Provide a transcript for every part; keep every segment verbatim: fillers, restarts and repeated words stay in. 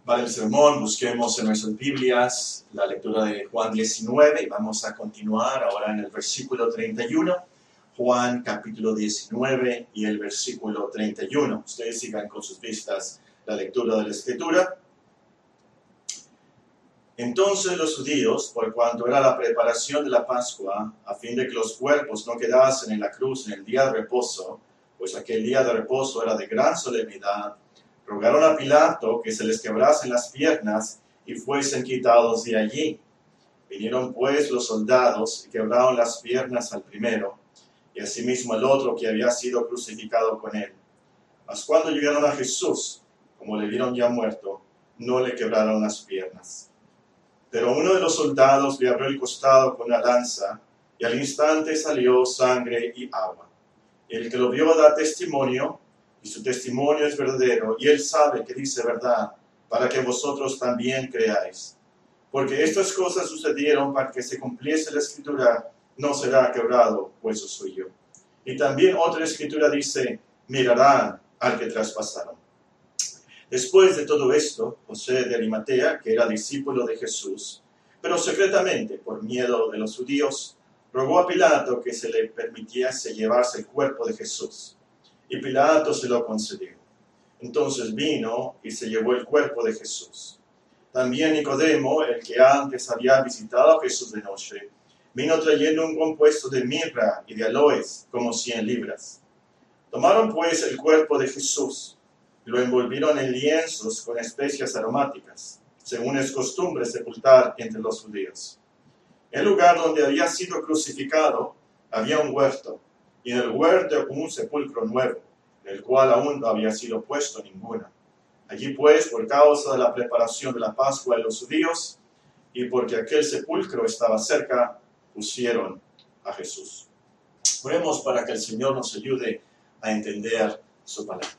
Vale el sermón, busquemos en nuestras Biblias la lectura de Juan diecinueve y vamos a continuar ahora en el versículo treinta y uno. Juan capítulo diecinueve y el versículo treinta y uno. Ustedes sigan con sus vistas la lectura de la Escritura. Entonces los judíos, por cuanto era la preparación de la Pascua, a fin de que los cuerpos no quedasen en la cruz en el día de reposo, pues aquel día de reposo era de gran solemnidad, rogaron a Pilato que se les quebrasen las piernas y fuesen quitados de allí. Vinieron pues los soldados y quebraron las piernas al primero, y asimismo al otro que había sido crucificado con él. Mas cuando llegaron a Jesús, como le vieron ya muerto, no le quebraron las piernas. Pero uno de los soldados le abrió el costado con una lanza, y al instante salió sangre y agua. El que lo vio da testimonio, y su testimonio es verdadero, y él sabe que dice verdad, para que vosotros también creáis. Porque estas cosas sucedieron para que se cumpliese la Escritura, no será quebrado hueso suyo. Y también otra Escritura dice, mirarán al que traspasaron. Después de todo esto, José de Arimatea, que era discípulo de Jesús, pero secretamente, por miedo de los judíos, rogó a Pilato que se le permitiese llevarse el cuerpo de Jesús. Y Pilato se lo concedió. Entonces vino y se llevó el cuerpo de Jesús. También Nicodemo, el que antes había visitado a Jesús de noche, vino trayendo un compuesto de mirra y de aloes, como cien libras. Tomaron pues el cuerpo de Jesús y lo envolvieron en lienzos con especias aromáticas, según es costumbre sepultar entre los judíos. En el lugar donde había sido crucificado había un huerto, y en el huerto un sepulcro nuevo, en el cual aún no había sido puesto ninguna. Allí pues, por causa de la preparación de la Pascua de los judíos, y porque aquel sepulcro estaba cerca, pusieron a Jesús. Oremos para que el Señor nos ayude a entender su palabra.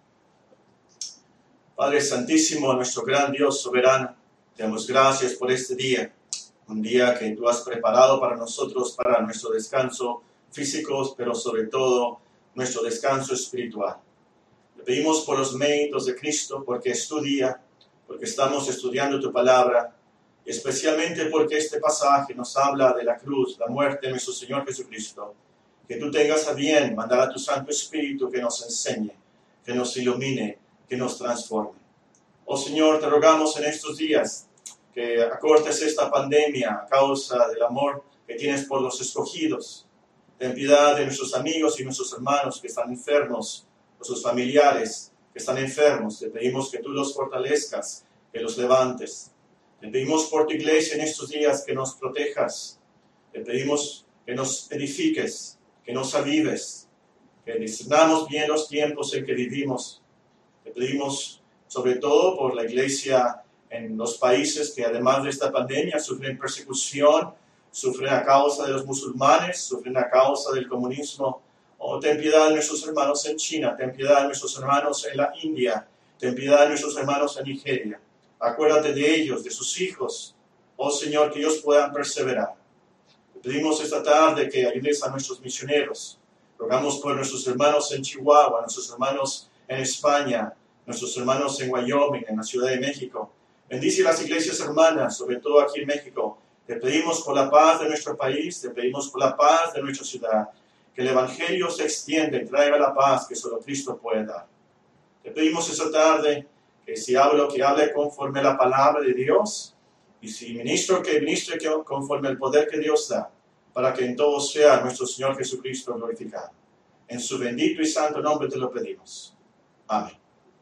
Padre Santísimo, nuestro gran Dios soberano, te damos gracias por este día, un día que tú has preparado para nosotros, para nuestro descanso físico, pero sobre todo nuestro descanso espiritual. Te pedimos por los méritos de Cristo, porque es tu día, porque estamos estudiando tu palabra, especialmente porque este pasaje nos habla de la cruz, la muerte de nuestro Señor Jesucristo. Que tú tengas a bien mandar a tu Santo Espíritu que nos enseñe, que nos ilumine, que nos transforme. Oh Señor, te rogamos en estos días que acortes esta pandemia a causa del amor que tienes por los escogidos. Ten piedad de nuestros amigos y nuestros hermanos que están enfermos, nuestros familiares que están enfermos. Te pedimos que tú los fortalezcas, que los levantes. Te pedimos por tu iglesia en estos días que nos protejas. Te pedimos que nos edifiques, que nos avives, que discernamos bien los tiempos en que vivimos. Te pedimos sobre todo por la iglesia en los países que además de esta pandemia sufren persecución, sufren a causa de los musulmanes, sufren a causa del comunismo. Oh, ten piedad de nuestros hermanos en China, ten piedad de nuestros hermanos en la India, ten piedad de nuestros hermanos en Nigeria. Acuérdate de ellos, de sus hijos. Oh Señor, que ellos puedan perseverar. Te pedimos esta tarde que ayudes a nuestros misioneros. Rogamos por nuestros hermanos en Chihuahua, nuestros hermanos en España, nuestros hermanos en Wyoming, en la Ciudad de México. Bendice las iglesias hermanas, sobre todo aquí en México. Te pedimos por la paz de nuestro país, te pedimos por la paz de nuestra ciudad, que el Evangelio se extienda y traiga la paz que solo Cristo puede dar. Te pedimos esta tarde que si hablo, que hable conforme a la palabra de Dios, y si ministro, que ministre conforme al poder que Dios da, para que en todo sea nuestro Señor Jesucristo glorificado. En su bendito y santo nombre te lo pedimos. Amén.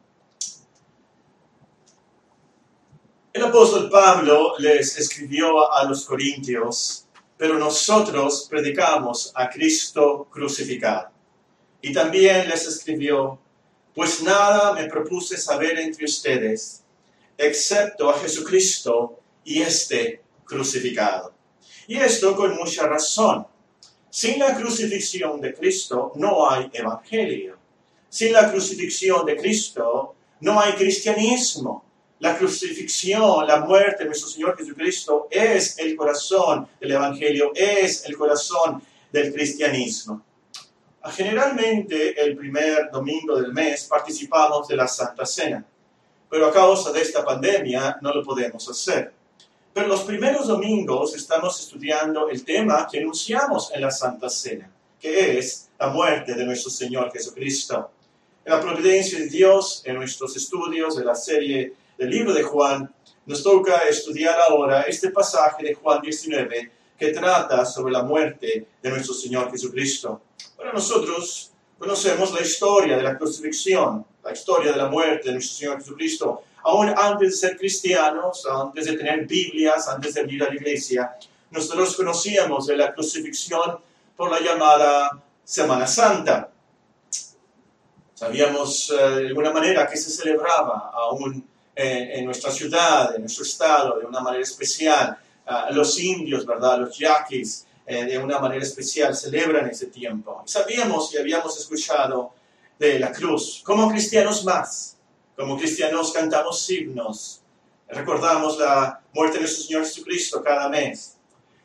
El apóstol Pablo les escribió a los corintios, pero nosotros predicamos a Cristo crucificado. Y también les escribió, pues nada me propuse saber entre ustedes, excepto a Jesucristo y este crucificado. Y esto con mucha razón. Sin la crucifixión de Cristo no hay evangelio. Sin la crucifixión de Cristo no hay cristianismo. La crucifixión, la muerte de nuestro Señor Jesucristo es el corazón del Evangelio, es el corazón del cristianismo. Generalmente el primer domingo del mes participamos de la Santa Cena, pero a causa de esta pandemia no lo podemos hacer. Pero los primeros domingos estamos estudiando el tema que anunciamos en la Santa Cena, que es la muerte de nuestro Señor Jesucristo. En la providencia de Dios, en nuestros estudios de la serie del libro de Juan, nos toca estudiar ahora este pasaje de Juan diecinueve que trata sobre la muerte de nuestro Señor Jesucristo. Para nosotros conocemos la historia de la crucifixión, la historia de la muerte de nuestro Señor Jesucristo. Aún antes de ser cristianos, antes de tener Biblias, antes de ir a la iglesia, nosotros conocíamos de la crucifixión por la llamada Semana Santa. Sabíamos eh, de alguna manera que se celebraba aún eh, en nuestra ciudad, en nuestro estado, de una manera especial. Uh, los indios, ¿verdad? Los yaquis, eh, de una manera especial celebran ese tiempo. Sabíamos y habíamos escuchado de la cruz. Como cristianos más, como cristianos cantamos himnos, recordamos la muerte de nuestro Señor Jesucristo cada mes.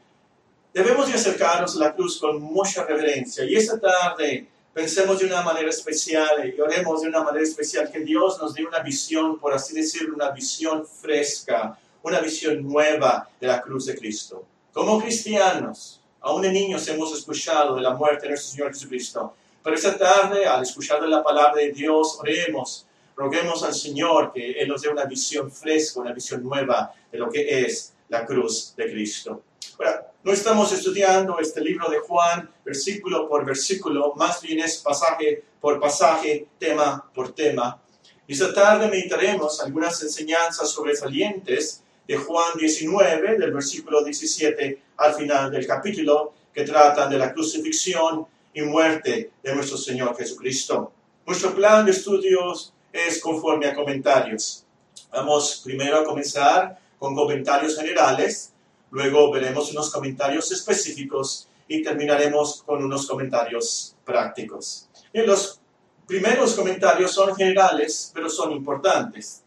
Debemos de acercarnos a la cruz con mucha reverencia y esta tarde pensemos de una manera especial y oremos de una manera especial que Dios nos dé una visión, por así decirlo, una visión fresca, una visión nueva de la cruz de Cristo. Como cristianos, aún de niños hemos escuchado de la muerte de nuestro Señor Jesucristo, pero esta tarde, al escuchar de la palabra de Dios, oremos, roguemos al Señor que Él nos dé una visión fresca, una visión nueva de lo que es la cruz de Cristo. Ahora, no estamos estudiando este libro de Juan versículo por versículo, más bien es pasaje por pasaje, tema por tema. Y esta tarde meditaremos algunas enseñanzas sobresalientes de Juan diecinueve, del versículo diecisiete al final del capítulo, que tratan de la crucifixión y muerte de nuestro Señor Jesucristo. Nuestro plan de estudios es conforme a comentarios. Vamos primero a comenzar con comentarios generales, luego veremos unos comentarios específicos y terminaremos con unos comentarios prácticos. Y los primeros comentarios son generales, pero son importantes.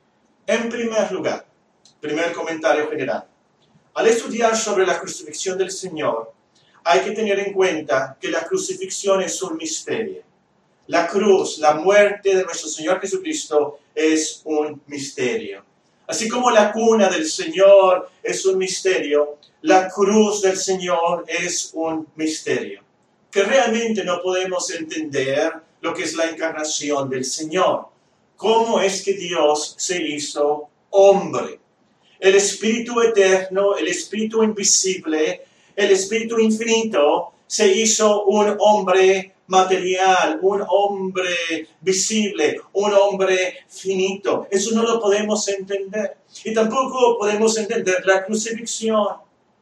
En primer lugar, primer comentario general. Al estudiar sobre la crucifixión del Señor, hay que tener en cuenta que la crucifixión es un misterio. La cruz, la muerte de nuestro Señor Jesucristo es un misterio. Así como la cuna del Señor es un misterio, la cruz del Señor es un misterio. Que realmente no podemos entender lo que es la encarnación del Señor. ¿Cómo es que Dios se hizo hombre? El Espíritu eterno, el Espíritu invisible, el Espíritu infinito se hizo un hombre material, un hombre visible, un hombre finito. Eso no lo podemos entender. Y tampoco podemos entender la crucifixión.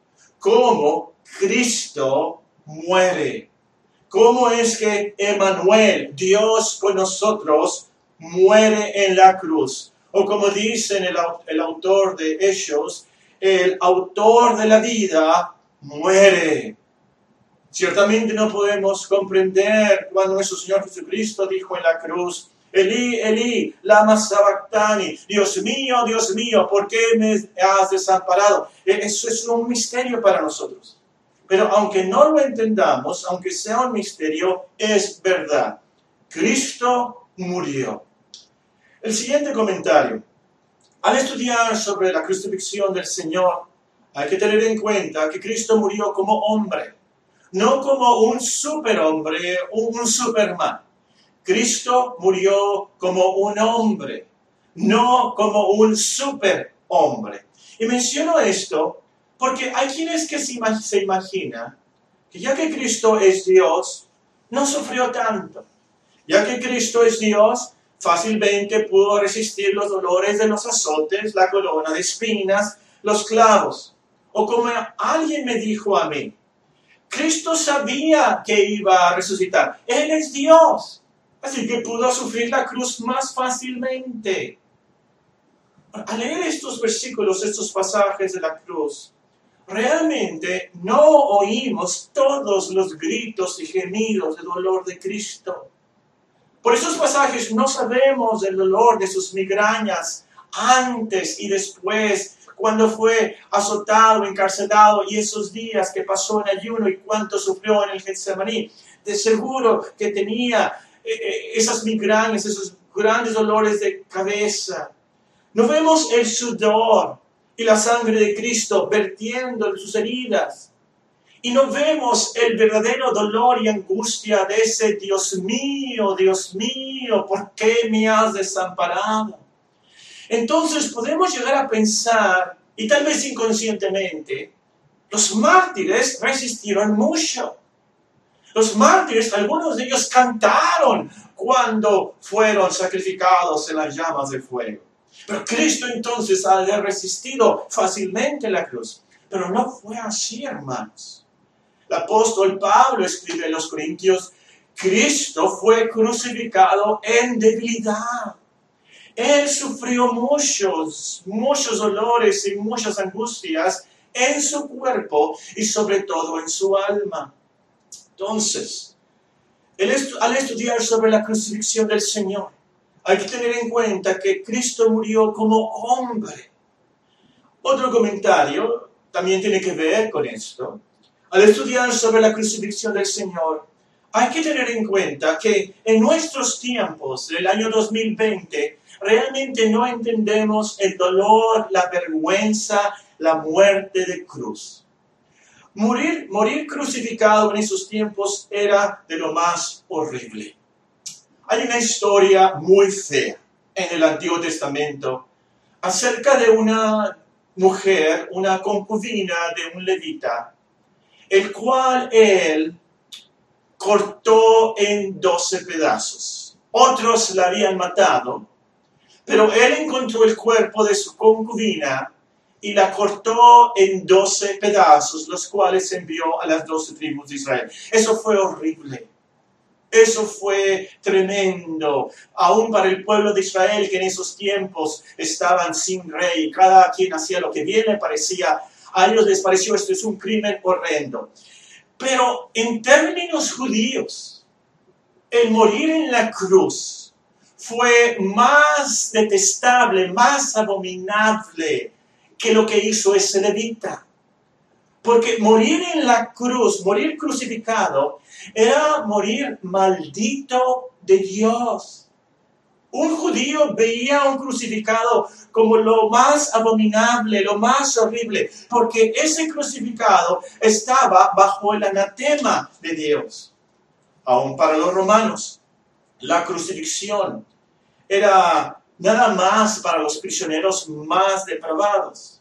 Cómo Cristo muere. Cómo es que Emmanuel, Dios con nosotros, muere en la cruz. O como dice el, el autor de Hechos, el autor de la vida muere. Ciertamente no podemos comprender cuando nuestro Señor Jesucristo dijo en la cruz, Elí, Elí, lama sabactani, Dios mío, Dios mío, ¿por qué me has desamparado? Eso es un misterio para nosotros. Pero aunque no lo entendamos, aunque sea un misterio, es verdad. Cristo murió. El siguiente comentario. Al estudiar sobre la crucifixión del Señor, hay que tener en cuenta que Cristo murió como hombre, no como un superhombre o un superman. Cristo murió como un hombre, no como un superhombre. Y menciono esto porque hay quienes que se, imag- se imaginan que ya que Cristo es Dios, no sufrió tanto. Ya que Cristo es Dios, fácilmente pudo resistir los dolores de los azotes, la corona de espinas, los clavos. O como alguien me dijo a mí, Cristo sabía que iba a resucitar. Él es Dios. Así que pudo sufrir la cruz más fácilmente. Al leer estos versículos, estos pasajes de la cruz, realmente no oímos todos los gritos y gemidos de dolor de Cristo. Por esos pasajes no sabemos del dolor de sus migrañas antes y después, cuando fue azotado, encarcelado, y esos días que pasó en ayuno y cuánto sufrió en el Getsemaní. De seguro que tenía eh, esas migrañas, esos grandes dolores de cabeza. No vemos el sudor y la sangre de Cristo vertiendo en sus heridas. Y no vemos el verdadero dolor y angustia de ese Dios mío, Dios mío, ¿por qué me has desamparado? Entonces podemos llegar a pensar, y tal vez inconscientemente, los mártires resistieron mucho. Los mártires, algunos de ellos cantaron cuando fueron sacrificados en las llamas de fuego. Pero Cristo entonces ha resistido fácilmente la cruz. Pero no fue así, hermanos. El apóstol Pablo escribe en los Corintios, Cristo fue crucificado en debilidad. Él sufrió muchos, muchos dolores y muchas angustias en su cuerpo y sobre todo en su alma. Entonces, al estudiar sobre la crucifixión del Señor, hay que tener en cuenta que Cristo murió como hombre. Otro comentario también tiene que ver con esto. Al estudiar sobre la crucifixión del Señor, hay que tener en cuenta que en nuestros tiempos, del año dos mil veinte, realmente no entendemos el dolor, la vergüenza, la muerte de cruz. Morir, morir crucificado en esos tiempos era de lo más horrible. Hay una historia muy fea en el Antiguo Testamento acerca de una mujer, una concubina de un levita, el cual él cortó en doce pedazos. Otros la habían matado, pero él encontró el cuerpo de su concubina y la cortó en doce pedazos, los cuales envió a las doce tribus de Israel. Eso fue horrible. Eso fue tremendo, aún para el pueblo de Israel, que en esos tiempos estaban sin rey. Cada quien hacía lo que bien le parecía. A ellos les pareció esto es un crimen horrendo. Pero en términos judíos, el morir en la cruz fue más detestable, más abominable que lo que hizo ese levita. Porque morir en la cruz, morir crucificado, era morir maldito de Dios. Un judío veía a un crucificado como lo más abominable, lo más horrible, porque ese crucificado estaba bajo el anatema de Dios. Aún para los romanos, la crucifixión era nada más para los prisioneros más depravados.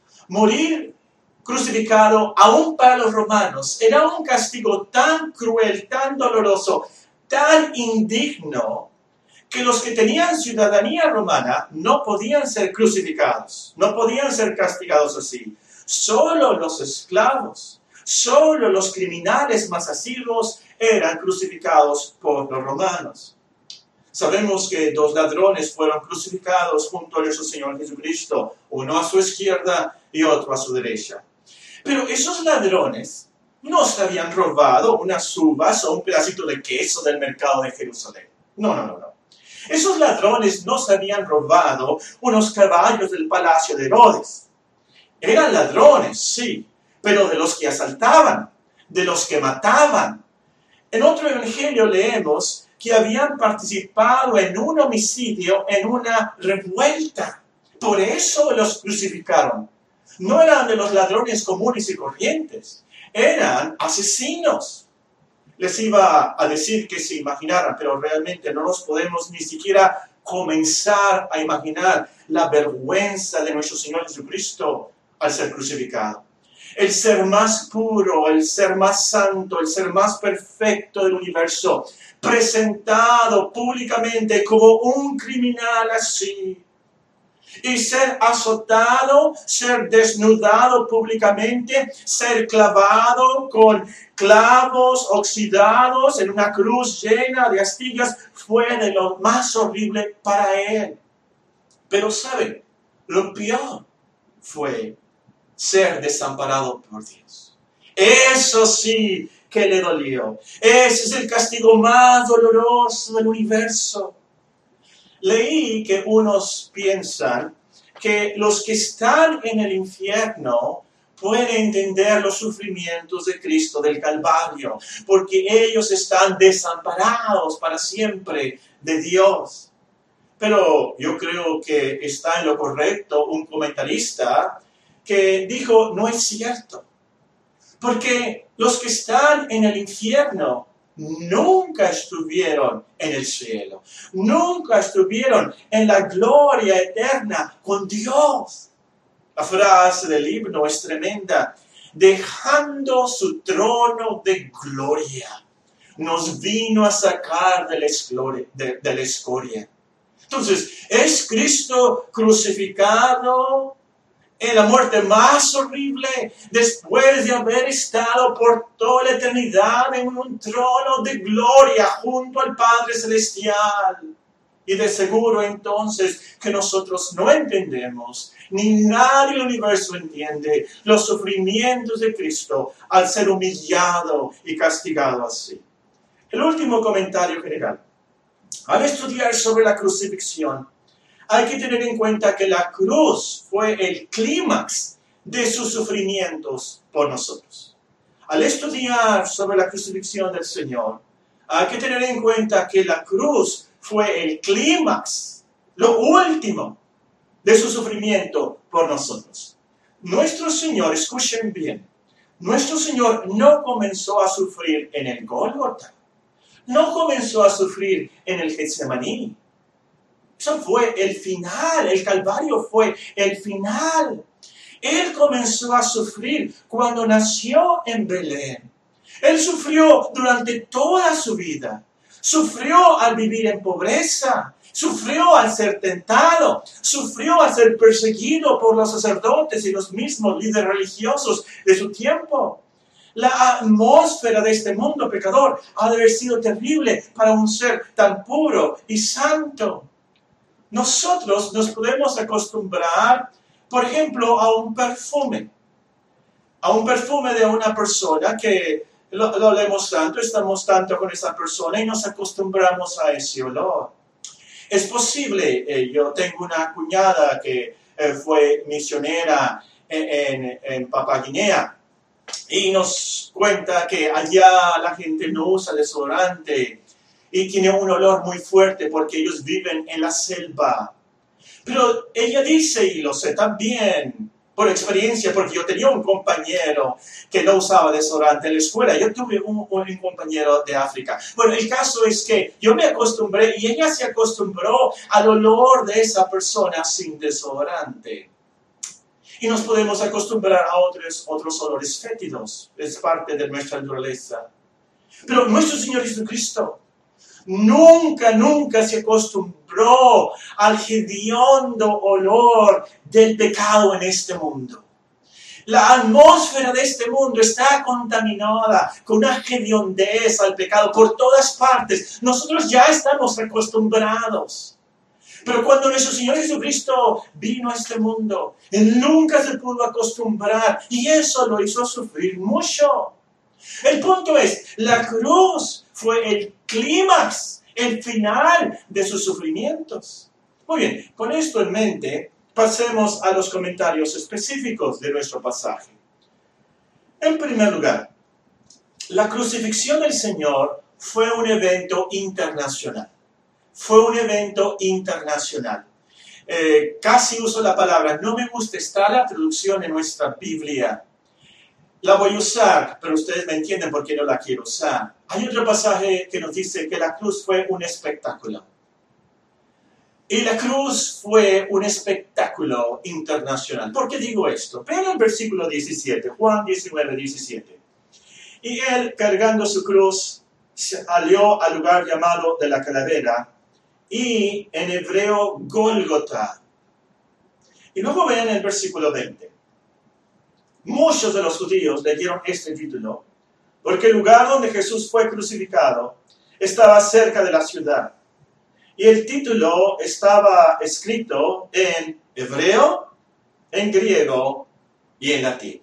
Morir crucificado, aún para los romanos, era un castigo tan cruel, tan doloroso, tan indigno, que los que tenían ciudadanía romana no podían ser crucificados, no podían ser castigados así. Solo los esclavos, solo los criminales más asiduos eran crucificados por los romanos. Sabemos que dos ladrones fueron crucificados junto a nuestro Señor Jesucristo, uno a su izquierda y otro a su derecha. Pero esos ladrones no se habían robado unas uvas o un pedacito de queso del mercado de Jerusalén. No, no, no, no. Esos ladrones no se habían robado unos caballos del palacio de Herodes. Eran ladrones, sí, pero de los que asaltaban, de los que mataban. En otro evangelio leemos que habían participado en un homicidio, en una revuelta. Por eso los crucificaron. No eran de los ladrones comunes y corrientes, eran asesinos. Les iba a decir que se imaginaran, pero realmente no nos podemos ni siquiera comenzar a imaginar la vergüenza de nuestro Señor Jesucristo al ser crucificado. El ser más puro, el ser más santo, el ser más perfecto del universo, presentado públicamente como un criminal así. Y ser azotado, ser desnudado públicamente, ser clavado con clavos oxidados en una cruz llena de astillas, fue de lo más horrible para él. Pero ¿saben? Lo peor fue ser desamparado por Dios. Eso sí que le dolió. Ese es el castigo más doloroso del universo. Leí que unos piensan que los que están en el infierno pueden entender los sufrimientos de Cristo del Calvario, porque ellos están desamparados para siempre de Dios. Pero yo creo que está en lo correcto un comentarista que dijo, no es cierto. Porque los que están en el infierno nunca estuvieron en el cielo. Nunca estuvieron en la gloria eterna con Dios. La frase del himno es tremenda. Dejando su trono de gloria, nos vino a sacar de la escoria. De, de la escoria. Entonces, ¿es Cristo crucificado en la muerte más horrible después de haber estado por toda la eternidad en un trono de gloria junto al Padre Celestial? Y de seguro entonces que nosotros no entendemos, ni nadie en el universo entiende los sufrimientos de Cristo al ser humillado y castigado así. El último comentario general. Al estudiar sobre la crucifixión, hay que tener en cuenta que la cruz fue el clímax de sus sufrimientos por nosotros. Al estudiar sobre la crucifixión del Señor, hay que tener en cuenta que la cruz fue el clímax, lo último de su sufrimiento por nosotros. Nuestro Señor, escuchen bien, nuestro Señor no comenzó a sufrir en el Gólgota, no comenzó a sufrir en el Getsemaní. Eso fue el final, el Calvario fue el final. Él comenzó a sufrir cuando nació en Belén. Él sufrió durante toda su vida. Sufrió al vivir en pobreza. Sufrió al ser tentado. Sufrió al ser perseguido por los sacerdotes y los mismos líderes religiosos de su tiempo. La atmósfera de este mundo pecador ha de haber sido terrible para un ser tan puro y santo. Nosotros nos podemos acostumbrar, por ejemplo, a un perfume. A un perfume de una persona que lo, lo leemos tanto, estamos tanto con esa persona y nos acostumbramos a ese olor. Es posible, eh, yo tengo una cuñada que eh, fue misionera en, en, en Papua Guinea y nos cuenta que allá la gente no usa desodorante y tiene un olor muy fuerte porque ellos viven en la selva. Pero ella dice, y lo sé también por experiencia, porque yo tenía un compañero que no usaba desodorante en la escuela. Yo tuve un, un compañero de África. Bueno, el caso es que yo me acostumbré y ella se acostumbró al olor de esa persona sin desodorante. Y nos podemos acostumbrar a otros, otros olores fétidos. Es parte de nuestra naturaleza. Pero nuestro Señor Jesucristo nunca, nunca se acostumbró al hediondo olor del pecado en este mundo. La atmósfera de este mundo está contaminada con una hediondez al pecado por todas partes. Nosotros ya estamos acostumbrados. Pero cuando nuestro Señor Jesucristo vino a este mundo, Él nunca se pudo acostumbrar y eso lo hizo sufrir mucho. El punto es, la cruz fue el clímax, el final de sus sufrimientos. Muy bien, con esto en mente, pasemos a los comentarios específicos de nuestro pasaje. En primer lugar, la crucifixión del Señor fue un evento internacional. Fue un evento internacional. Eh, casi uso la palabra, no me gusta, está la traducción en nuestra Biblia. La voy a usar, pero ustedes me entienden por qué no la quiero usar. Hay otro pasaje que nos dice que la cruz fue un espectáculo. Y la cruz fue un espectáculo internacional. ¿Por qué digo esto? Vean el versículo diecisiete, Juan diecinueve, diecisiete. Y él, cargando su cruz, salió al lugar llamado de la calavera, y en hebreo Gólgota. Y luego vean el versículo veinte. Muchos de los judíos le dieron este título porque el lugar donde Jesús fue crucificado estaba cerca de la ciudad. Y el título estaba escrito en hebreo, en griego y en latín.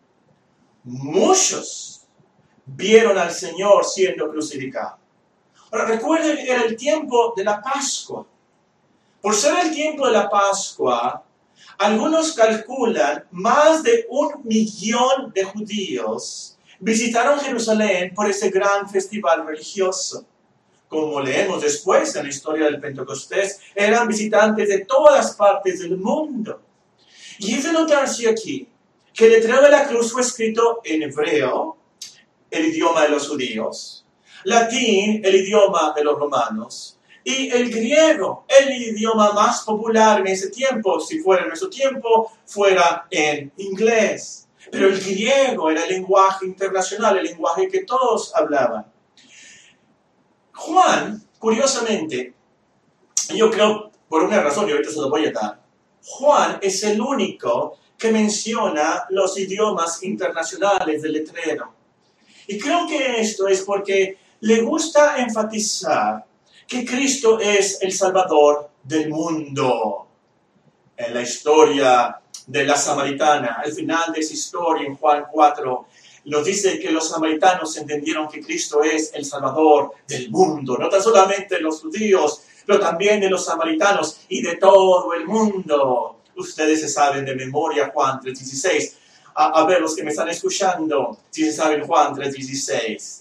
Muchos vieron al Señor siendo crucificado. Ahora recuerden, era el tiempo de la Pascua. Por ser el tiempo de la Pascua, algunos calculan más de un millón de judíos visitaron Jerusalén por ese gran festival religioso. como leemos después en la historia del Pentecostés, eran visitantes de todas partes del mundo. Y es de notarse aquí que el letrero de la cruz fue escrito en hebreo, el idioma de los judíos, latín, el idioma de los romanos, y el griego, el idioma más popular en ese tiempo, si fuera en nuestro tiempo, fuera en inglés. Pero el griego era el lenguaje internacional, el lenguaje que todos hablaban. Juan, curiosamente, yo creo, por una razón, y ahorita se lo voy a dar, Juan es el único que menciona los idiomas internacionales del letrero. Y creo que esto es porque le gusta enfatizar que Cristo es el Salvador del mundo. En la historia de la samaritana, al final de esa historia en Juan cuatro, nos dice que los samaritanos entendieron que Cristo es el Salvador del mundo, no tan solamente los judíos, pero también de los samaritanos y de todo el mundo. Ustedes se saben de memoria Juan tres dieciséis. A, a ver, los que me están escuchando, si se saben Juan tres dieciséis.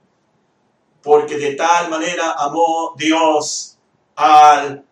Porque de tal manera amó Dios al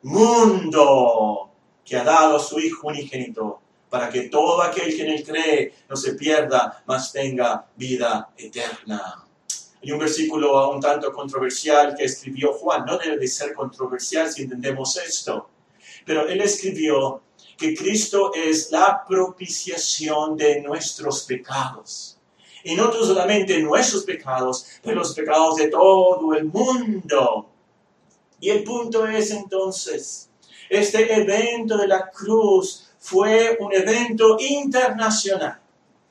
mundo, que ha dado a su Hijo unigénito, para que todo aquel que en él cree no se pierda, mas tenga vida eterna. Hay un versículo un tanto controversial que escribió Juan. No debe de ser controversial si entendemos esto. Pero él escribió que Cristo es la propiciación de nuestros pecados. Y no solamente nuestros pecados, pero los pecados de todo el mundo. Y el punto es entonces, este evento de la cruz fue un evento internacional.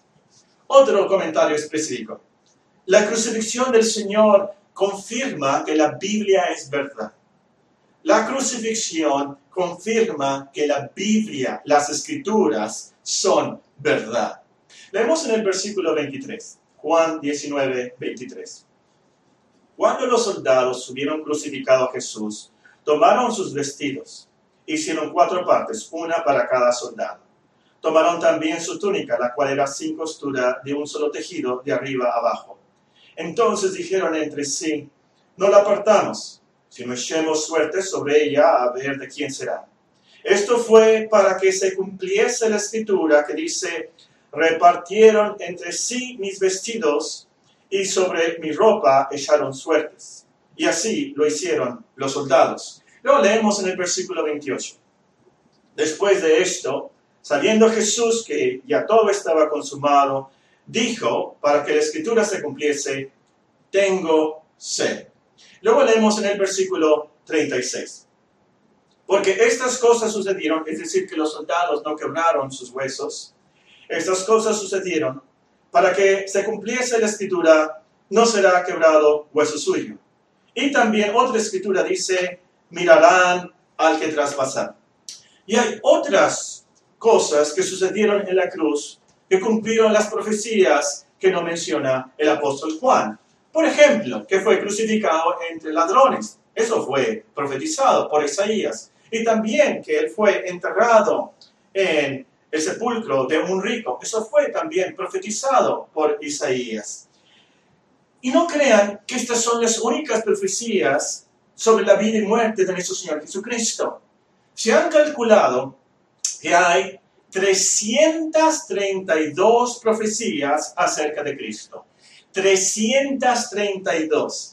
Otro comentario específico. La crucifixión del Señor confirma que la Biblia es verdad. La crucifixión confirma que la Biblia, las Escrituras, son verdad. Leemos en el versículo veintitrés, Juan diecinueve, veintitrés. Cuando los soldados hubieron crucificado a Jesús, tomaron sus vestidos, hicieron cuatro partes, una para cada soldado. Tomaron también su túnica, la cual era sin costura, de un solo tejido, de arriba a abajo. Entonces dijeron entre sí, no la partamos, sino echemos suerte sobre ella a ver de quién será. Esto fue para que se cumpliese la escritura que dice, repartieron entre sí mis vestidos y sobre mi ropa echaron suertes. Y así lo hicieron los soldados. Luego leemos en el versículo veintiocho. Después de esto, sabiendo Jesús que ya todo estaba consumado, dijo, para que la escritura se cumpliese, tengo sed. Luego leemos en el versículo treinta y seis. Porque estas cosas sucedieron, es decir, que los soldados no quebraron sus huesos. Estas cosas sucedieron para que se cumpliese la escritura, no será quebrado hueso suyo. Y también otra escritura dice, mirarán al que traspasaron. Y hay otras cosas que sucedieron en la cruz que cumplieron las profecías que no menciona el apóstol Juan. Por ejemplo, que fue crucificado entre ladrones. Eso fue profetizado por Isaías. Y también que él fue enterrado en el sepulcro de un rico. Eso fue también profetizado por Isaías. Y no crean que estas son las únicas profecías sobre la vida y muerte de nuestro Señor Jesucristo. Se han calculado que hay trescientas treinta y dos profecías acerca de Cristo. trescientas treinta y dos.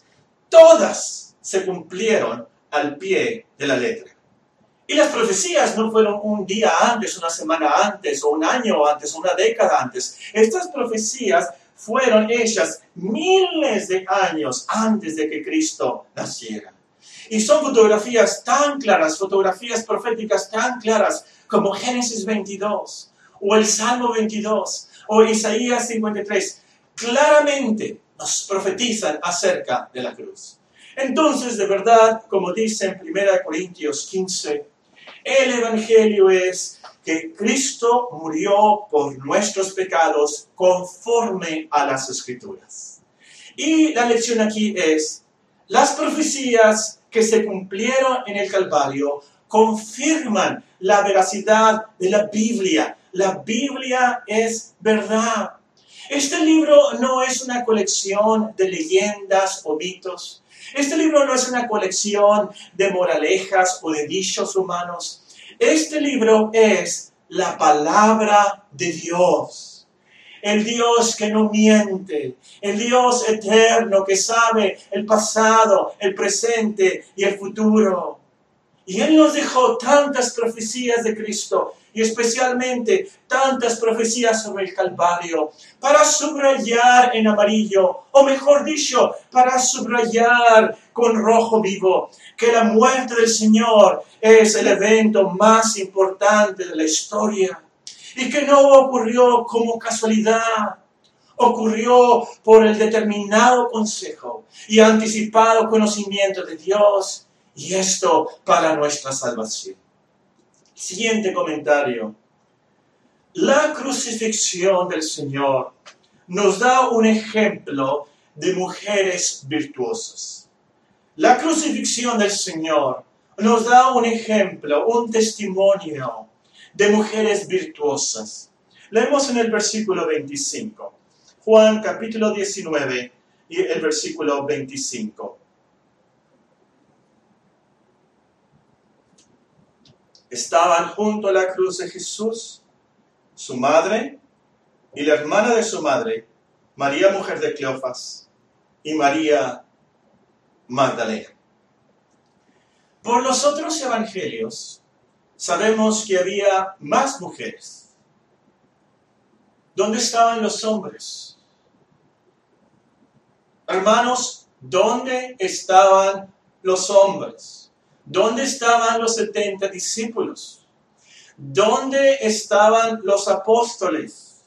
Todas se cumplieron al pie de la letra. Y las profecías no fueron un día antes, una semana antes, o un año antes, o una década antes. Estas profecías fueron hechas miles de años antes de que Cristo naciera. Y son fotografías tan claras, fotografías proféticas tan claras como Génesis veintidós, o el Salmo veintidós, o Isaías cincuenta y tres. Claramente nos profetizan acerca de la cruz. Entonces, de verdad, como dice en primera Corintios quince, el Evangelio es que Cristo murió por nuestros pecados conforme a las Escrituras. Y la lección aquí es, las profecías que se cumplieron en el Calvario confirman la veracidad de la Biblia. La Biblia es verdad. Este libro no es una colección de leyendas o mitos. Este libro no es una colección de moralejas o de dichos humanos. Este libro es la palabra de Dios. El Dios que no miente, el Dios eterno que sabe el pasado, el presente y el futuro. Y Él nos dejó tantas profecías de Cristo, y especialmente tantas profecías sobre el Calvario, para subrayar en amarillo, o mejor dicho, para subrayar con rojo vivo, que la muerte del Señor es el evento más importante de la historia, y que no ocurrió como casualidad, ocurrió por el determinado consejo y anticipado conocimiento de Dios, y esto para nuestra salvación. Siguiente comentario. La crucifixión del Señor nos da un ejemplo de mujeres virtuosas. La crucifixión del Señor nos da un ejemplo, un testimonio de mujeres virtuosas. Leemos en el versículo veinticinco. Juan capítulo diecinueve y el versículo veinticinco. Estaban junto a la cruz de Jesús, su madre y la hermana de su madre, María, mujer de Cleofas, y María Magdalena. Por los otros evangelios, sabemos que había más mujeres. ¿Dónde estaban los hombres? Hermanos, ¿dónde estaban los hombres? ¿Dónde estaban los setenta discípulos? ¿Dónde estaban los apóstoles?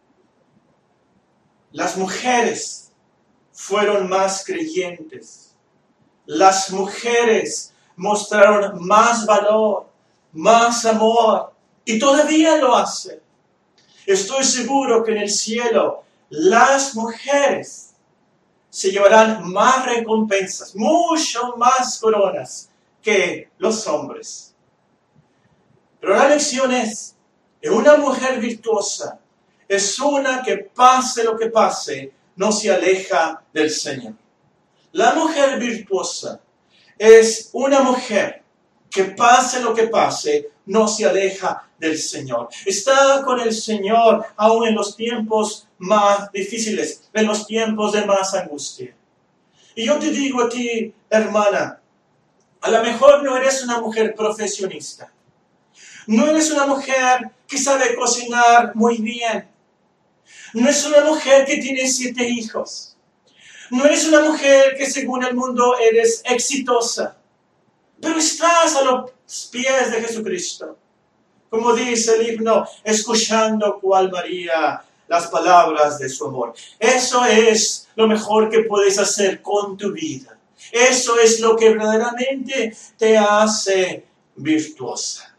Las mujeres fueron más creyentes. Las mujeres mostraron más valor, más amor, y todavía lo hacen. Estoy seguro que en el cielo las mujeres se llevarán más recompensas, mucho más coronas que los hombres. Pero la lección es que una mujer virtuosa es una que pase lo que pase, no se aleja del Señor. La mujer virtuosa es una mujer que pase lo que pase, no se aleja del Señor. Está con el Señor aún en los tiempos más difíciles, en los tiempos de más angustia. Y yo te digo a ti, hermana, a lo mejor no eres una mujer profesionista. No eres una mujer que sabe cocinar muy bien. No es una mujer que tiene siete hijos. No eres una mujer que según el mundo eres exitosa. Pero estás a los pies de Jesucristo. Como dice el himno, escuchando cual María las palabras de su amor. Eso es lo mejor que puedes hacer con tu vida. Eso es lo que verdaderamente te hace virtuosa.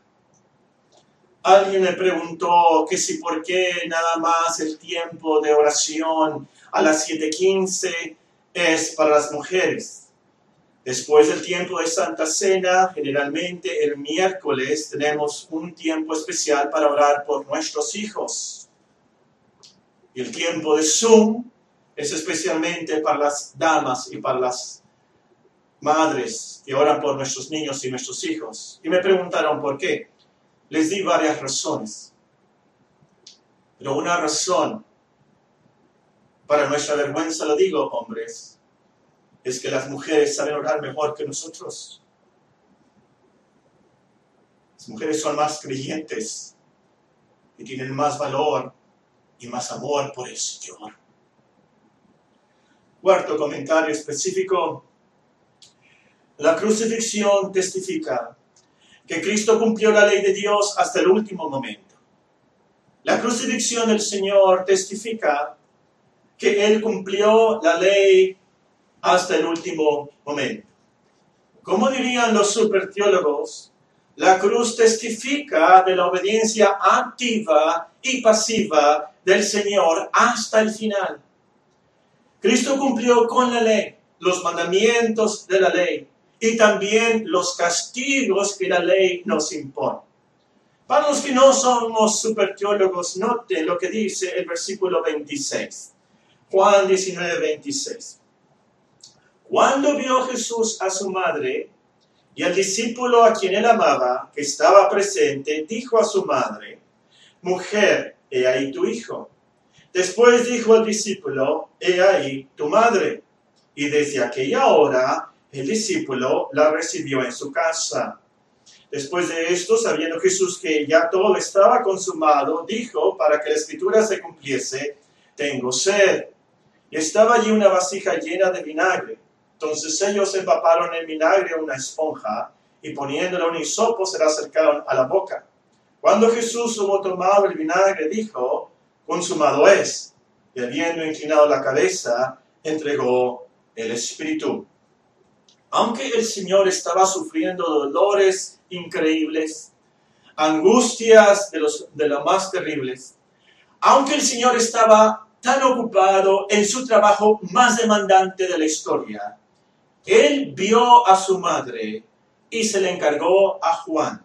Alguien me preguntó que si por qué nada más el tiempo de oración a las siete quince es para las mujeres. Después del tiempo de Santa Cena, generalmente el miércoles tenemos un tiempo especial para orar por nuestros hijos. Y el tiempo de Zoom es especialmente para las damas y para las madres que oran por nuestros niños y nuestros hijos. Y me preguntaron por qué. Les di varias razones. Pero una razón, para nuestra vergüenza lo digo, hombres, es que las mujeres saben orar mejor que nosotros. Las mujeres son más creyentes y tienen más valor y más amor por el Señor. Cuarto comentario específico. La crucifixión testifica que Cristo cumplió la ley de Dios hasta el último momento. La crucifixión del Señor testifica que Él cumplió la ley hasta el último momento. Como dirían los superteólogos, la cruz testifica de la obediencia activa y pasiva del Señor hasta el final. Cristo cumplió con la ley, los mandamientos de la ley y también los castigos que la ley nos impone. Para los que no somos superteólogos, noten lo que dice el versículo veintiséis. Juan diecinueve, veintiséis. Cuando vio Jesús a su madre y al discípulo a quien él amaba, que estaba presente, dijo a su madre: Mujer, he ahí tu hijo. Después dijo al discípulo: He ahí tu madre. Y desde aquella hora el discípulo la recibió en su casa. Después de esto, sabiendo Jesús que ya todo estaba consumado, dijo, para que la escritura se cumpliese: Tengo sed. Y estaba allí una vasija llena de vinagre. Entonces ellos empaparon el vinagre en una esponja y poniéndole un hisopo se la acercaron a la boca. Cuando Jesús hubo tomado el vinagre, dijo: Consumado es. Y habiendo inclinado la cabeza, entregó el espíritu. Aunque el Señor estaba sufriendo dolores increíbles, angustias de, los, de lo más terribles, aunque el Señor estaba tan ocupado en su trabajo más demandante de la historia, Él vio a su madre y se le encargó a Juan,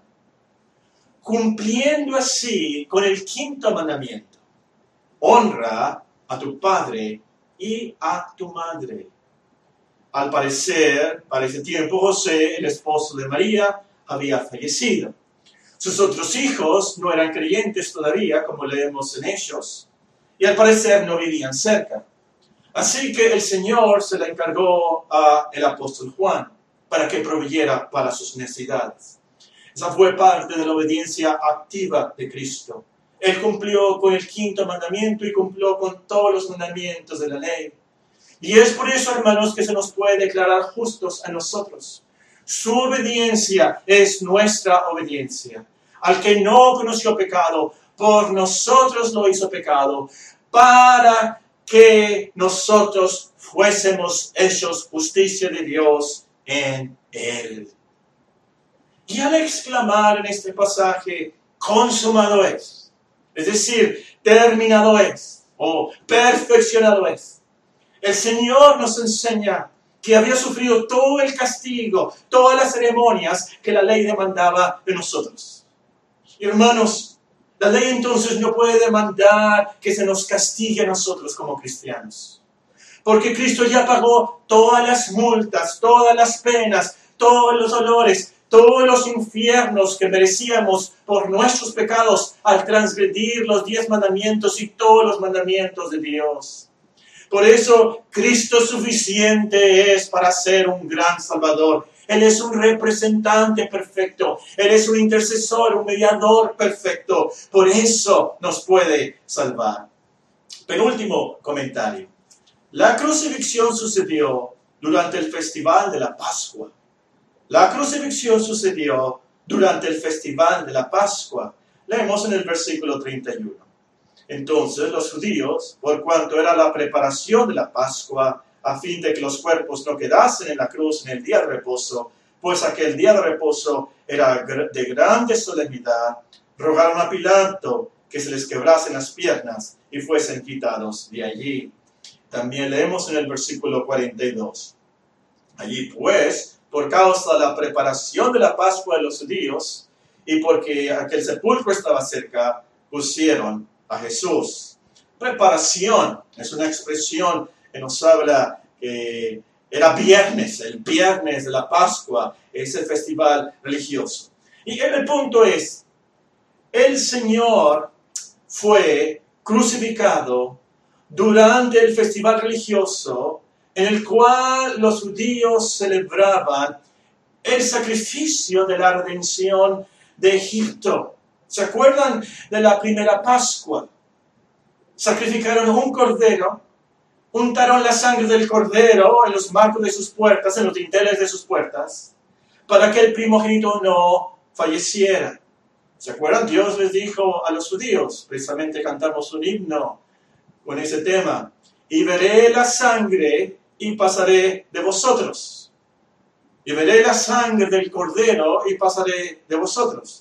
cumpliendo así con el quinto mandamiento: honra a tu padre y a tu madre. Al parecer, para ese tiempo, José, el esposo de María, había fallecido. Sus otros hijos no eran creyentes todavía, como leemos en Hechos, y al parecer no vivían cerca. Así que el Señor se le encargó al apóstol Juan para que proveyera para sus necesidades. Esa fue parte de la obediencia activa de Cristo. Él cumplió con el quinto mandamiento y cumplió con todos los mandamientos de la ley. Y es por eso, hermanos, que se nos puede declarar justos a nosotros. Su obediencia es nuestra obediencia. Al que no conoció pecado, por nosotros lo hizo pecado, para que nosotros fuésemos hechos justicia de Dios en Él. Y al exclamar en este pasaje, consumado es, es decir, terminado es, o perfeccionado es, el Señor nos enseña que había sufrido todo el castigo, todas las ceremonias que la ley demandaba de nosotros. Y hermanos, la ley entonces no puede demandar que se nos castigue a nosotros como cristianos. Porque Cristo ya pagó todas las multas, todas las penas, todos los dolores, todos los infiernos que merecíamos por nuestros pecados al transgredir los diez mandamientos y todos los mandamientos de Dios. Por eso, Cristo suficiente es para ser un gran Salvador. Él es un representante perfecto. Él es un intercesor, un mediador perfecto. Por eso nos puede salvar. Penúltimo comentario. La crucifixión sucedió durante el festival de la Pascua. La crucifixión sucedió durante el festival de la Pascua. Leemos en el versículo treinta y uno. Entonces los judíos, por cuanto era la preparación de la Pascua, a fin de que los cuerpos no quedasen en la cruz en el día de reposo, pues aquel día de reposo era de grande solemnidad, rogaron a Pilato que se les quebrasen las piernas y fuesen quitados de allí. También leemos en el versículo cuarenta y dos. Allí pues, por causa de la preparación de la Pascua de los judíos, y porque aquel sepulcro estaba cerca, pusieron a Jesús. Preparación es una expresión que nos habla que era viernes, el viernes de la Pascua, ese festival religioso. Y el punto es, el Señor fue crucificado durante el festival religioso en el cual los judíos celebraban el sacrificio de la redención de Egipto. ¿Se acuerdan de la primera Pascua? Sacrificaron un cordero, untaron la sangre del cordero en los marcos de sus puertas, en los dinteles de sus puertas, para que el primogénito no falleciera. ¿Se acuerdan? Dios les dijo a los judíos, precisamente cantamos un himno con ese tema: y veré la sangre y pasaré de vosotros. Y veré la sangre del cordero y pasaré de vosotros.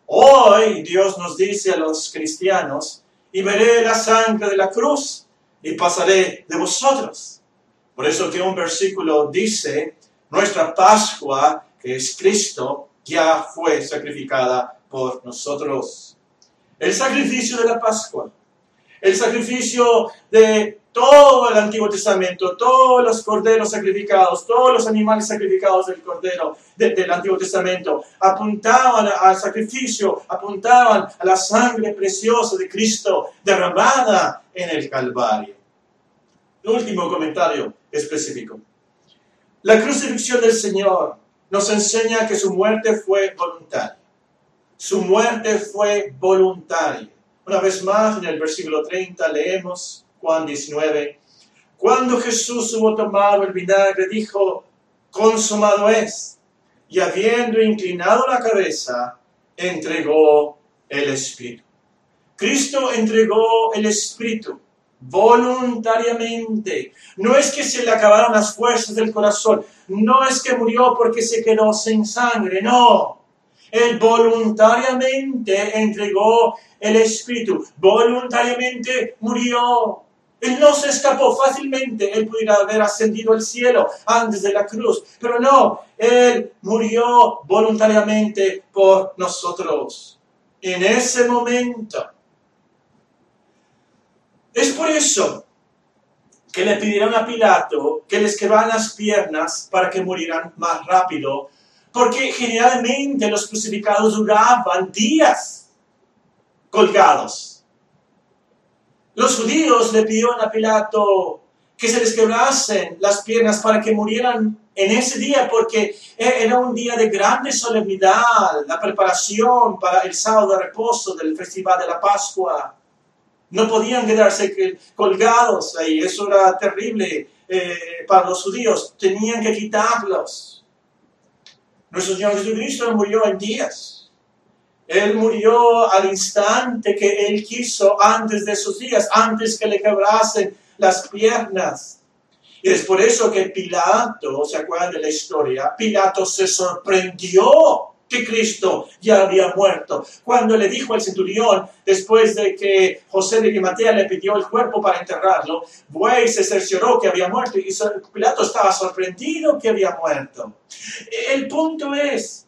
Hoy Dios nos dice a los cristianos: y veré la sangre de la cruz y pasaré de vosotros. Por eso que un versículo dice: nuestra Pascua, que es Cristo, ya fue sacrificada por nosotros. El sacrificio de la Pascua, el sacrificio de todo el Antiguo Testamento, todos los corderos sacrificados, todos los animales sacrificados del cordero de, del Antiguo Testamento, apuntaban al sacrificio, apuntaban a la sangre preciosa de Cristo derramada en el Calvario. Último comentario específico. La crucifixión del Señor nos enseña que su muerte fue voluntaria. Su muerte fue voluntaria. Una vez más, en el versículo treinta leemos, Juan diecinueve, cuando Jesús hubo tomado el vinagre, dijo, consumado es, y habiendo inclinado la cabeza, entregó el Espíritu. Cristo entregó el Espíritu voluntariamente. No es que se le acabaron las fuerzas del corazón, no es que murió porque se quedó sin sangre, no. Él voluntariamente entregó el Espíritu, voluntariamente murió. Él no se escapó fácilmente, él pudiera haber ascendido al cielo antes de la cruz, pero no, él murió voluntariamente por nosotros. En ese momento. Es por eso que le pidieron a Pilato que les quebraran las piernas para que murieran más rápido, porque generalmente los crucificados duraban días colgados. Los judíos le pidieron a Pilato que se les quebrasen las piernas para que murieran en ese día, porque era un día de grande solemnidad, la preparación para el sábado de reposo del festival de la Pascua. No podían quedarse colgados ahí, eso era terrible eh, para los judíos, tenían que quitarlos. Nuestro Señor Jesucristo murió en días. Él murió al instante que Él quiso, antes de sus días, antes que le quebrasen las piernas. Y es por eso que Pilato, ¿se acuerdan de la historia? Pilato se sorprendió que Cristo ya había muerto. Cuando le dijo al centurión, después de que José de Arimatea le pidió el cuerpo para enterrarlo, Buey se cercioró que había muerto y Pilato estaba sorprendido que había muerto. El punto es,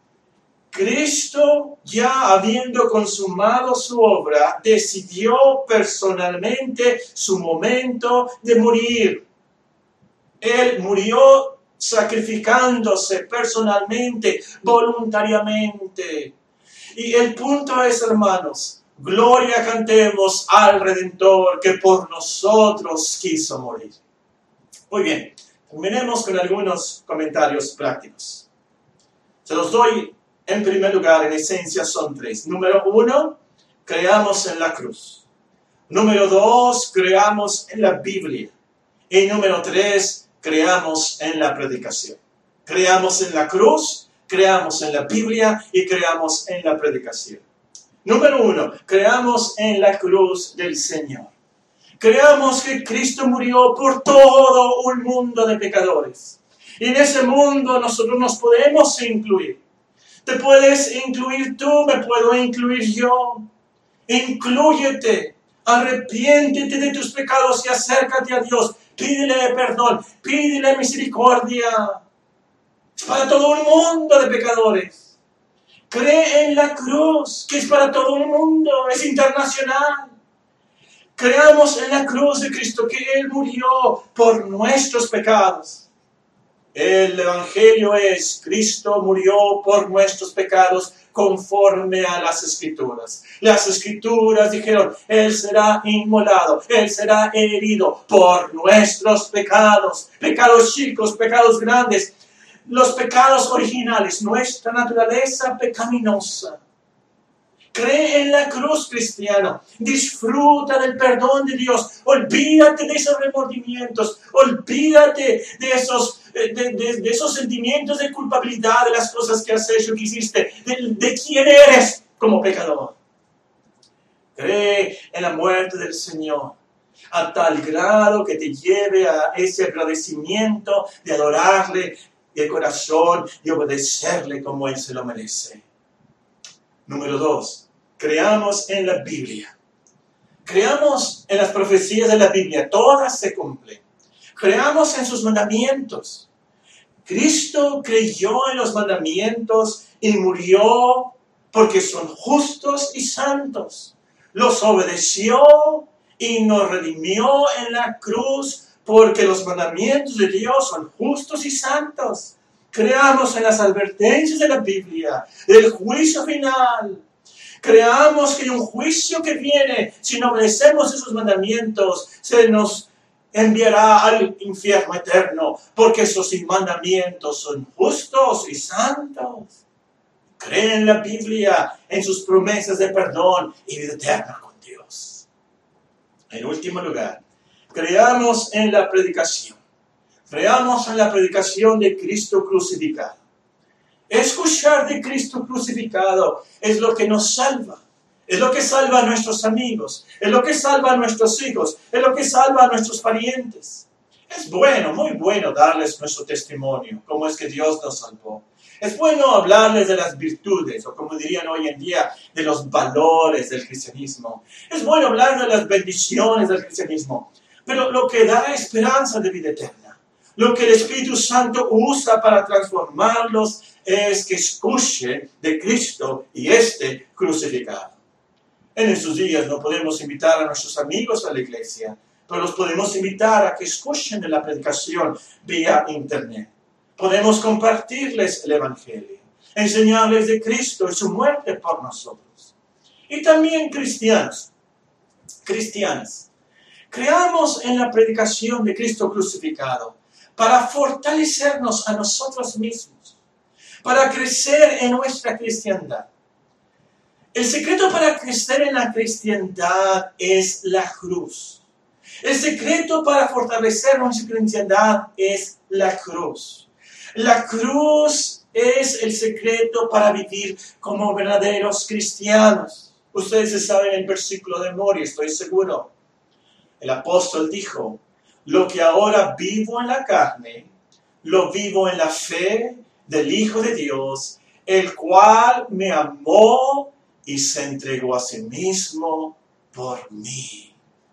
Cristo, ya habiendo consumado su obra, decidió personalmente su momento de morir. Él murió sacrificándose personalmente, voluntariamente. Y el punto es, hermanos, gloria cantemos al Redentor que por nosotros quiso morir. Muy bien, terminemos con algunos comentarios prácticos. Se los doy. En primer lugar, en esencia son tres. Número uno, creamos en la cruz. Número dos, creamos en la Biblia. Y número tres, creamos en la predicación. Creamos en la cruz, creamos en la Biblia y creamos en la predicación. Número uno, creamos en la cruz del Señor. Creamos que Cristo murió por todo un mundo de pecadores. Y en ese mundo nosotros nos podemos incluir. Te puedes incluir tú, me puedo incluir yo. Inclúyete, arrepiéntete de tus pecados y acércate a Dios. Pídele perdón, pídele misericordia. Es para todo un mundo de pecadores. Cree en la cruz, que es para todo un mundo, es internacional. Creamos en la cruz de Cristo, que Él murió por nuestros pecados. El Evangelio es, Cristo murió por nuestros pecados conforme a las Escrituras. Las Escrituras dijeron, Él será inmolado, Él será herido por nuestros pecados. Pecados chicos, pecados grandes, los pecados originales, nuestra naturaleza pecaminosa. Cree en la cruz, cristiano. Disfruta del perdón de Dios. Olvídate de esos remordimientos. Olvídate de esos, de, de, de esos sentimientos de culpabilidad de las cosas que has hecho, que hiciste, de, de quién eres como pecador. Cree en la muerte del Señor a tal grado que te lleve a ese agradecimiento de adorarle de corazón y obedecerle como Él se lo merece. Número dos. Creamos en la Biblia. Creamos en las profecías de la Biblia. Todas se cumplen. Creamos en sus mandamientos. Cristo creyó en los mandamientos y murió porque son justos y santos. Los obedeció y nos redimió en la cruz porque los mandamientos de Dios son justos y santos. Creamos en las advertencias de la Biblia, del juicio final. Creamos que hay un juicio que viene. Si no obedecemos esos mandamientos, se nos enviará al infierno eterno, porque esos mandamientos son justos y santos. Creen en la Biblia, en sus promesas de perdón y vida eterna con Dios. En último lugar, creamos en la predicación. Creamos en la predicación de Cristo crucificado. Escuchar de Cristo crucificado es lo que nos salva. Es lo que salva a nuestros amigos. Es lo que salva a nuestros hijos. Es lo que salva a nuestros parientes. Es bueno, muy bueno darles nuestro testimonio, cómo es que Dios nos salvó. Es bueno hablarles de las virtudes, o como dirían hoy en día, de los valores del cristianismo. Es bueno hablar de las bendiciones del cristianismo. Pero lo que da esperanza de vida eterna, lo que el Espíritu Santo usa para transformarlos, es que escuchen de Cristo y este crucificado. En estos días no podemos invitar a nuestros amigos a la iglesia, pero los podemos invitar a que escuchen de la predicación vía internet. Podemos compartirles el Evangelio, enseñarles de Cristo y su muerte por nosotros. Y también cristianos, cristianas, creamos en la predicación de Cristo crucificado para fortalecernos a nosotros mismos, para crecer en nuestra cristiandad. El secreto para crecer en la cristiandad es la cruz. El secreto para fortalecer nuestra cristiandad es la cruz. La cruz es el secreto para vivir como verdaderos cristianos. Ustedes se saben el versículo de memoria, estoy seguro. El apóstol dijo, lo que ahora vivo en la carne, lo vivo en la fe del Hijo de Dios, el cual me amó y se entregó a sí mismo por mí.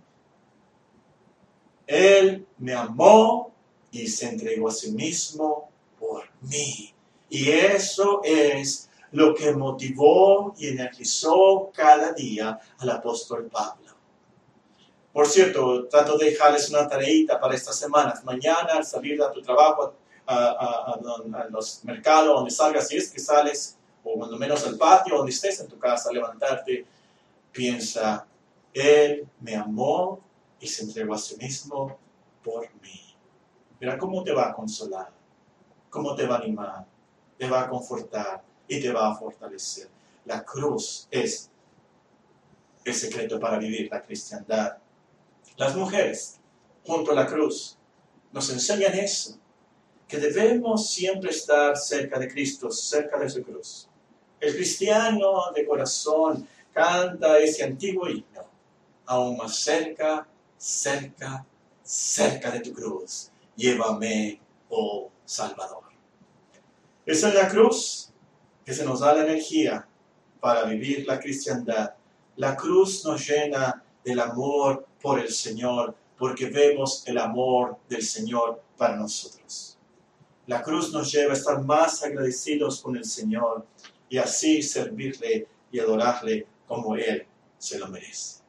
Él me amó y se entregó a sí mismo por mí. Y eso es lo que motivó y energizó cada día al apóstol Pablo. Por cierto, trato de dejarles una tareita para estas semanas. Mañana, al salir a tu trabajo, a, a, a, a los mercados, donde salgas, si es que sales, o cuando menos al patio, donde estés en tu casa, levantarte, piensa, Él me amó y se entregó a sí mismo por mí. Mira cómo te va a consolar, cómo te va a animar, te va a confortar y te va a fortalecer. La cruz es el secreto para vivir la cristiandad. Las mujeres, junto a la cruz, nos enseñan eso, que debemos siempre estar cerca de Cristo, cerca de su cruz. El cristiano de corazón canta ese antiguo himno, aún más cerca, cerca, cerca de tu cruz, llévame, oh Salvador. Es en la cruz que se nos da la energía para vivir la cristiandad. La cruz nos llena del amor por el Señor, porque vemos el amor del Señor para nosotros. La cruz nos lleva a estar más agradecidos con el Señor y así servirle y adorarle como Él se lo merece.